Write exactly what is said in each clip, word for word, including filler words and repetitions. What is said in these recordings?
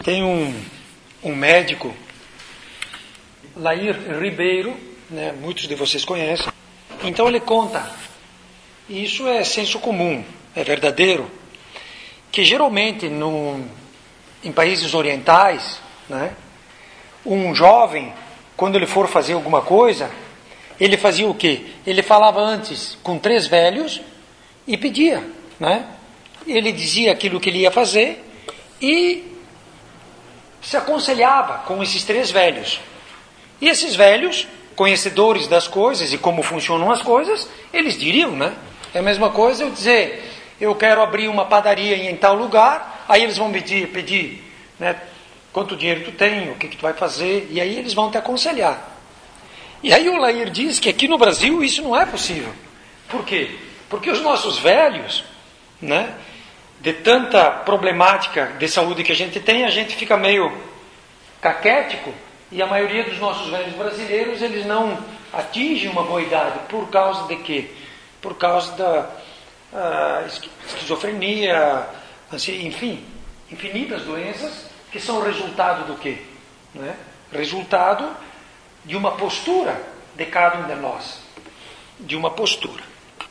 Tem um, um médico, Lair Ribeiro, né, muitos de vocês conhecem. Então ele conta, e isso é senso comum, é verdadeiro, que geralmente no, em países orientais, né, um jovem, quando ele for fazer alguma coisa, ele fazia o quê? Ele falava antes com três velhos e pedia, né? Ele dizia aquilo que ele ia fazer e se aconselhava com esses três velhos. E esses velhos, conhecedores das coisas e como funcionam as coisas, eles diriam, né? É a mesma coisa eu dizer, eu quero abrir uma padaria em tal lugar, aí eles vão pedir, pedir, né? Quanto dinheiro tu tem, o que, que tu vai fazer, e aí eles vão te aconselhar. E aí o Lair diz que aqui no Brasil isso não é possível. Por quê? Porque os nossos velhos, né, de tanta problemática de saúde que a gente tem, a gente fica meio caquético, e a maioria dos nossos velhos brasileiros, eles não atingem uma boa idade. Por causa de quê? Por causa da uh, esquizofrenia, enfim, infinitas doenças, que são resultado do quê? Né? Resultado de uma postura de cada um de nós. De uma postura.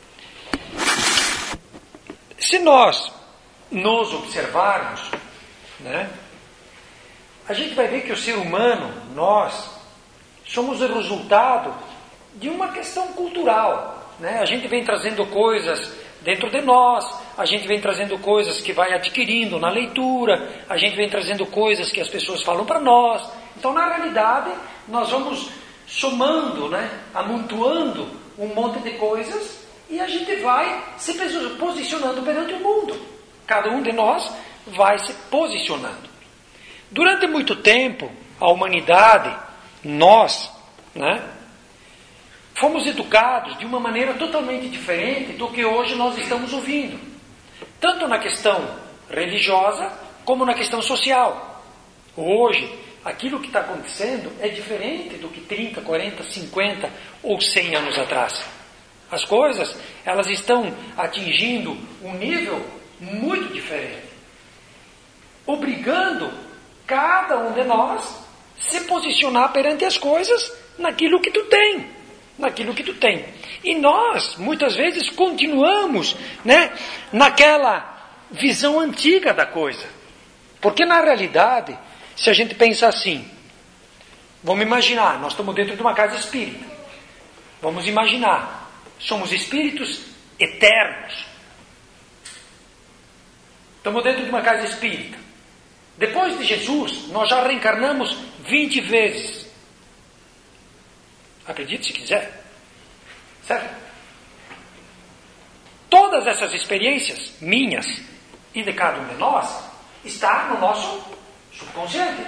Se nós nos observarmos, né, a gente vai ver que o ser humano, nós, somos o resultado de uma questão cultural. Né? A gente vem trazendo coisas dentro de nós, a gente vem trazendo coisas que vai adquirindo na leitura, a gente vem trazendo coisas que as pessoas falam para nós. Então, na realidade, nós vamos somando, né, amontoando um monte de coisas e a gente vai se posicionando perante o mundo. Cada um de nós vai se posicionando. Durante muito tempo, a humanidade, nós, né, fomos educados de uma maneira totalmente diferente do que hoje nós estamos ouvindo. Tanto na questão religiosa, como na questão social. Hoje, aquilo que está acontecendo é diferente do que trinta, quarenta, cinquenta ou cem anos atrás. As coisas, elas estão atingindo um nível muito diferente. Obrigando cada um de nós se posicionar perante as coisas naquilo que tu tem. Naquilo que tu tem. E nós, muitas vezes, continuamos, né, naquela visão antiga da coisa. Porque, na realidade, se a gente pensa assim, vamos imaginar, nós estamos dentro de uma casa espírita. Vamos imaginar, somos espíritos eternos. Estamos dentro de uma casa espírita. Depois de Jesus, nós já reencarnamos vinte vezes. Acredite se quiser. Certo? Todas essas experiências, minhas e de cada um de nós, está no nosso subconsciente.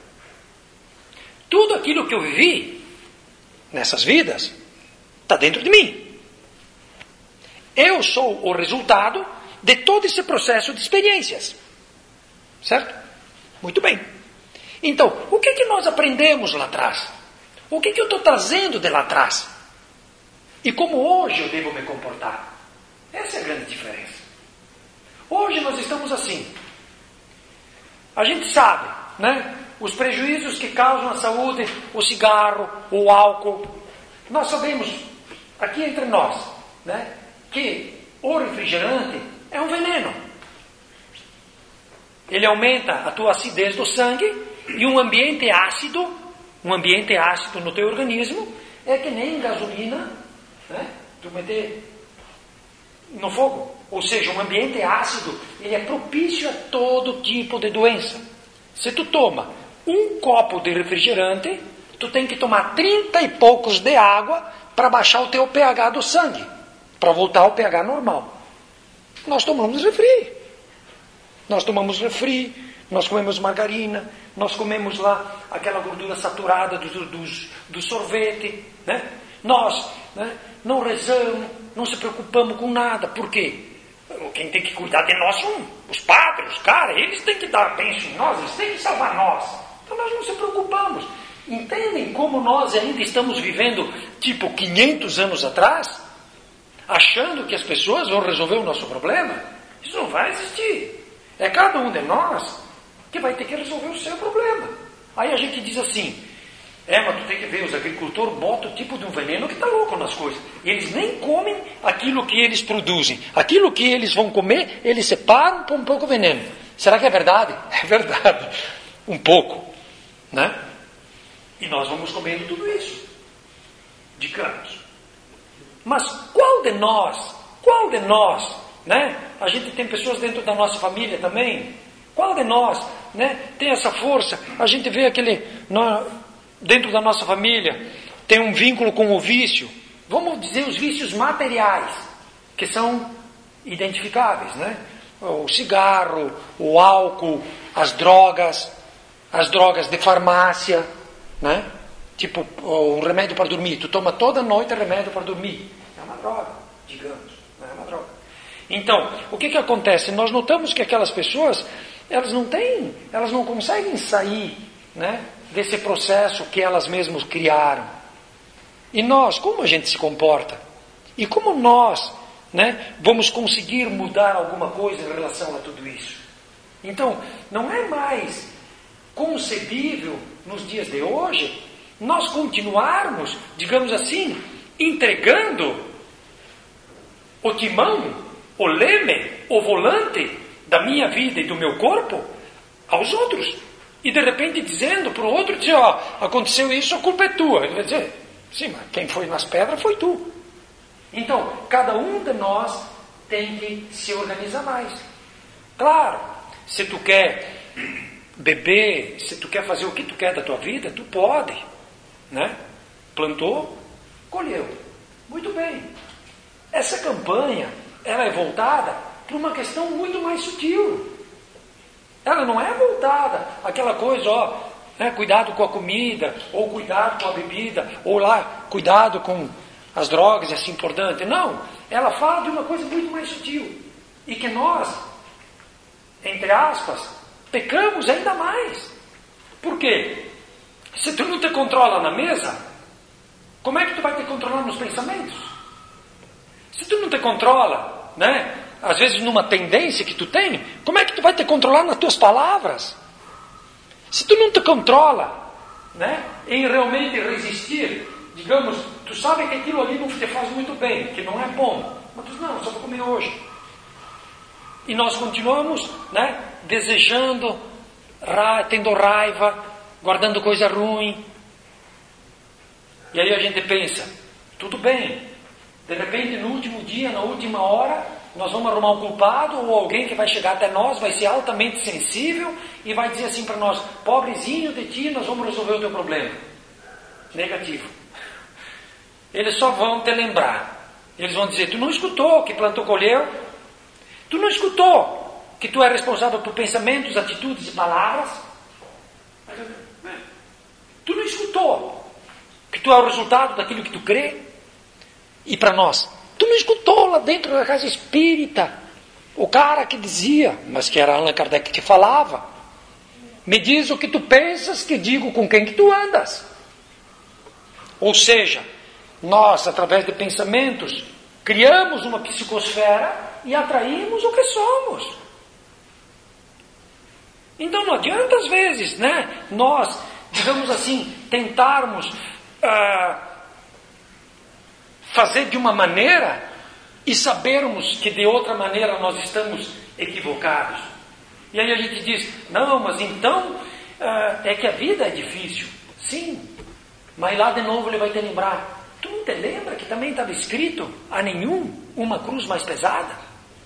Tudo aquilo que eu vivi nessas vidas está dentro de mim. Eu sou o resultado de todo esse processo de experiências. Certo? Muito bem. Então, o que, que nós aprendemos lá atrás? O que, que eu estou trazendo de lá atrás? E como hoje eu devo me comportar? Essa é a grande diferença. Hoje nós estamos assim. A gente sabe, né, os prejuízos que causam à saúde o cigarro, o álcool. Nós sabemos, aqui entre nós, né, que o refrigerante é um veneno. Ele aumenta a tua acidez do sangue e um ambiente ácido, um ambiente ácido no teu organismo é que nem gasolina, né, tu meter no fogo. Ou seja, um ambiente ácido, ele é propício a todo tipo de doença. Se tu toma um copo de refrigerante, tu tem que tomar trinta e poucos de água para baixar o teu pH do sangue, para voltar ao pH normal. Nós tomamos refri. Nós tomamos refri, nós comemos margarina, nós comemos lá aquela gordura saturada do, do, do, do sorvete, né? Nós, né, não rezamos, não se preocupamos com nada. Por quê? Quem tem que cuidar de nós são os padres, os caras. Eles têm que dar bênção em nós, eles têm que salvar nós. Então nós não se preocupamos. Entendem como nós ainda estamos vivendo tipo quinhentos anos atrás? Achando que as pessoas vão resolver o nosso problema? Isso não vai existir. É cada um de nós que vai ter que resolver o seu problema. Aí a gente diz assim, é, mas tu tem que ver, os agricultores botam o tipo de um veneno que está louco nas coisas. E eles nem comem aquilo que eles produzem. Aquilo que eles vão comer, eles separam por um pouco veneno. Será que é verdade? É verdade. Um pouco. Né? E nós vamos comendo tudo isso. Digamos. Mas qual de nós, qual de nós, né? A gente tem pessoas dentro da nossa família também. Qual de nós, né, tem essa força? A gente vê aquele... No, dentro da nossa família, tem um vínculo com o vício, vamos dizer os vícios materiais, que são identificáveis, né? O cigarro, o álcool, as drogas, as drogas de farmácia, né? Tipo o remédio para dormir, tu toma toda noite remédio para dormir, é uma droga, digamos, não é uma droga. Então, o que que acontece? Nós notamos que aquelas pessoas, elas não têm, elas não conseguem sair, né, desse processo que elas mesmas criaram. E nós, como a gente se comporta? E como nós, né, vamos conseguir mudar alguma coisa em relação a tudo isso? Então, não é mais concebível, nos dias de hoje, nós continuarmos, digamos assim, entregando o timão, o leme, o volante da minha vida e do meu corpo aos outros. E de repente dizendo para o outro, dizer, ó, aconteceu isso, a culpa é tua. Ele vai dizer, sim, mas quem foi nas pedras foi tu. Então, cada um de nós tem que se organizar mais. Claro, se tu quer beber, se tu quer fazer o que tu quer da tua vida, tu pode, né? Plantou, colheu. Muito bem. Essa campanha, ela é voltada para uma questão muito mais sutil. Ela não é voltada àquela coisa, ó, né, cuidado com a comida, ou cuidado com a bebida, ou lá, cuidado com as drogas e assim por diante. Não, ela fala de uma coisa muito mais sutil. E que nós, entre aspas, pecamos ainda mais. Por quê? Se tu não te controla na mesa, como é que tu vai te controlar nos pensamentos? Se tu não te controla, né? Às vezes numa tendência que tu tem, como é que tu vai te controlar nas tuas palavras? Se tu não te controla, né, em realmente resistir, digamos, tu sabe que aquilo ali não te faz muito bem, que não é bom, mas tu diz, não, só vou comer hoje. E nós continuamos, né, desejando, ra- tendo raiva, guardando coisa ruim. E aí a gente pensa, tudo bem, de repente no último dia, na última hora, nós vamos arrumar um culpado ou alguém que vai chegar até nós, vai ser altamente sensível e vai dizer assim para nós, pobrezinho de ti, nós vamos resolver o teu problema. Negativo. Eles só vão te lembrar. Eles vão dizer, tu não escutou que plantou, colheu? Tu não escutou que tu é responsável por pensamentos, atitudes e palavras? Tu não escutou que tu é o resultado daquilo que tu crê? E para nós, tu não escutou lá dentro da casa espírita o cara que dizia, mas que era Allan Kardec que falava, me diz o que tu pensas que digo com quem que tu andas. Ou seja, nós, através de pensamentos, criamos uma psicosfera e atraímos o que somos. Então não adianta às vezes, né, nós, digamos assim, tentarmos ah, fazer de uma maneira e sabermos que de outra maneira nós estamos equivocados. E aí a gente diz, não, mas então uh, é que a vida é difícil. Sim, mas lá de novo ele vai te lembrar. Tu não te lembra que também estava escrito a nenhum uma cruz mais pesada?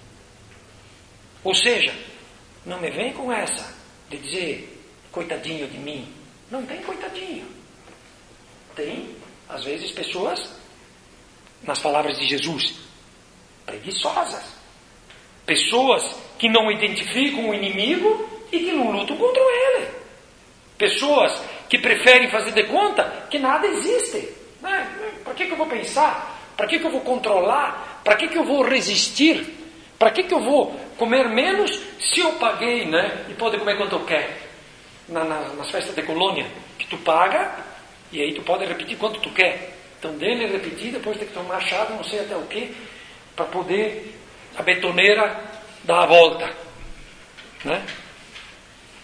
Ou seja, não me vem com essa de dizer, coitadinho de mim. Não tem coitadinho. Tem, às vezes, pessoas, nas palavras de Jesus, preguiçosas. Pessoas que não identificam o inimigo e que não lutam contra ele. Pessoas que preferem fazer de conta que nada existe. Para que, que eu vou pensar? Para que, que eu vou controlar? Para que, que eu vou resistir? Para que, que eu vou comer menos se eu paguei, né? E pode comer quanto eu quero? Na, na, nas festas de colônia, que tu paga e aí tu pode repetir quanto tu quer. Então dele repetir, depois tem que tomar chave, não sei até o que, para poder a betoneira dar a volta, né?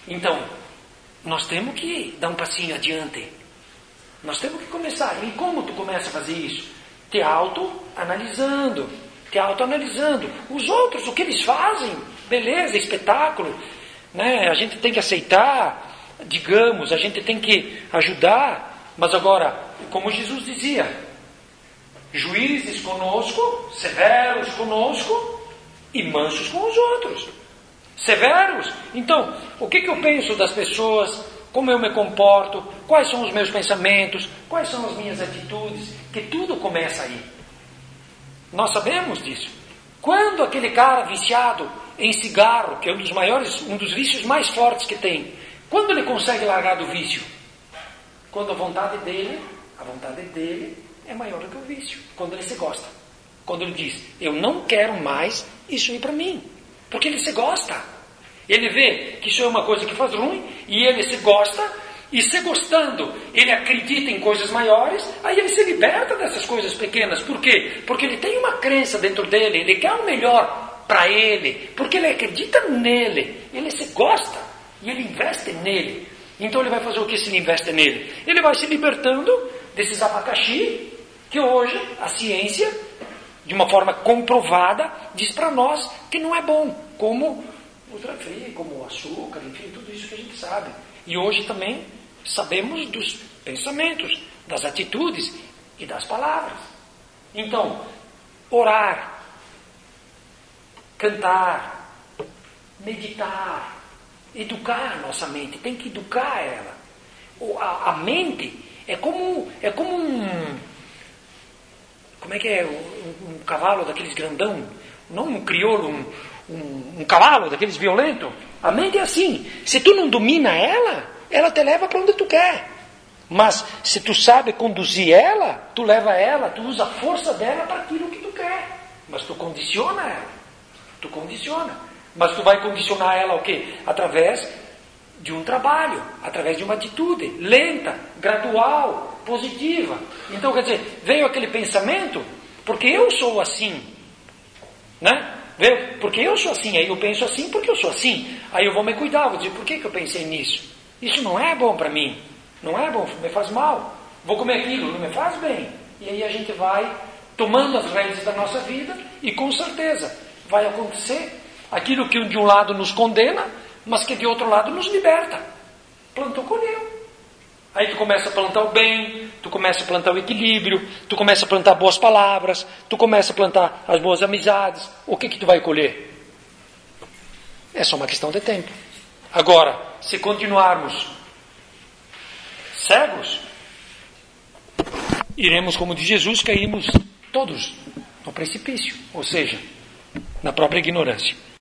Então, nós temos que dar um passinho adiante. Nós temos que começar. E como tu começa a fazer isso? Te auto-analisando. Te auto-analisando. Os outros, o que eles fazem, beleza, espetáculo. Né? A gente tem que aceitar, digamos, a gente tem que ajudar. Mas agora, como Jesus dizia, juízes conosco, severos conosco e mansos com os outros. Severos. Então, o que, que eu penso das pessoas, como eu me comporto, quais são os meus pensamentos, quais são as minhas atitudes, que tudo começa aí. Nós sabemos disso. Quando aquele cara viciado em cigarro, que é um dos maiores, um dos vícios mais fortes que tem, quando ele consegue largar do vício? Quando a vontade dele, a vontade dele é maior do que o vício. Quando ele se gosta. Quando ele diz, eu não quero mais isso aí para mim. Porque ele se gosta. Ele vê que isso é uma coisa que faz ruim, e ele se gosta, e se gostando, ele acredita em coisas maiores, aí ele se liberta dessas coisas pequenas. Por quê? Porque ele tem uma crença dentro dele, ele quer o melhor para ele, porque ele acredita nele, ele se gosta, e ele investe nele. Então ele vai fazer o que se ele investe nele? Ele vai se libertando desses abacaxi, que hoje a ciência, de uma forma comprovada, diz para nós que não é bom, como o trafrio, como o açúcar, enfim, tudo isso que a gente sabe. E hoje também sabemos dos pensamentos, das atitudes e das palavras. Então, orar, cantar, meditar, educar a nossa mente, tem que educar ela. A, a mente é como, é como um... Como é que é? Um, um cavalo daqueles grandão, não um crioulo, um, um, um cavalo daqueles violentos. A mente é assim. Se tu não domina ela, ela te leva para onde tu quer. Mas se tu sabe conduzir ela, tu leva ela, tu usa a força dela para aquilo que tu quer. Mas tu condiciona ela. Tu condiciona. Mas tu vai condicionar ela o quê? Através de um trabalho, através de uma atitude lenta, gradual, positiva. Então, quer dizer, veio aquele pensamento, porque eu sou assim, né? Veio, porque eu sou assim, aí eu penso assim porque eu sou assim. Aí eu vou me cuidar, vou dizer, por que, que eu pensei nisso? Isso não é bom para mim, não é bom, me faz mal. Vou comer aquilo, não me faz bem. E aí a gente vai tomando as rédeas da nossa vida e com certeza vai acontecer aquilo que de um lado nos condena, mas que de outro lado nos liberta. Plantou, colheu. Aí tu começa a plantar o bem, tu começa a plantar o equilíbrio, tu começa a plantar boas palavras, tu começa a plantar as boas amizades. O que que tu vai colher? É só uma questão de tempo. Agora, se continuarmos cegos, iremos, como diz Jesus, caímos todos no precipício, ou seja, na própria ignorância.